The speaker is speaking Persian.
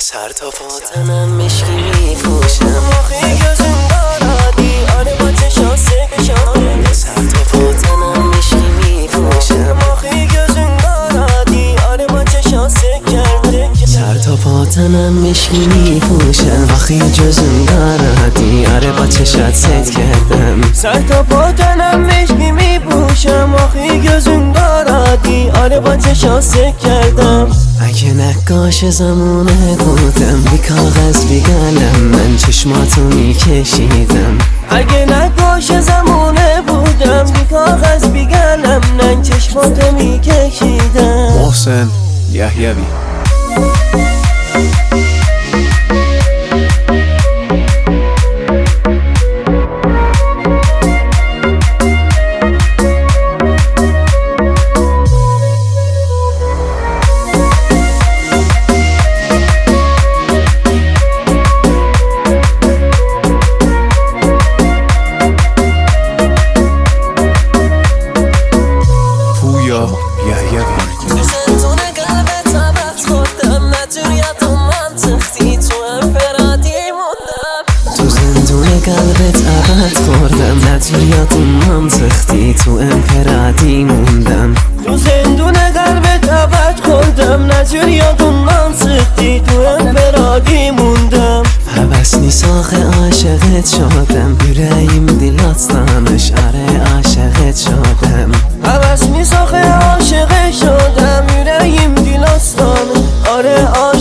سر تا پاتنم مشکی میپوشم آخی gözün دارادی آره با چشا سکشانه سر تا پاتنم مشکی میپوشم آخی gözün دارادی آره با چشا سکرده سر تا پاتنم مشکی میپوشم آخی جزم دارادی آره با چشات ست کردم سر تا پاتنم مشکی میپوشم آخی gözün دارادی آره با چشا سک کردم اگه نقاش زمونه بودم بی کاغذ بی قلم من چشماتو میکشیدم اگه نقاش زمونه بودم بی کاغذ بی قلم من چشماتو میکشیدم محسن یحیوی زندون قلبت عبد خوردم نجوریت و منطقی تو انفرادی موندم تو زندون قلبت عبد خوردم نجوریات منطقی تو انفرادی موندم تو زندون قلبت عبد خوردم نجوریت و منطقی تو انفرادی موندم حبسنی ساخ عاشقت شدم yüreğim dilatlanış آره عاشقت شدم حوث میساخه عاشق شدم yüreğim دل آستانه آره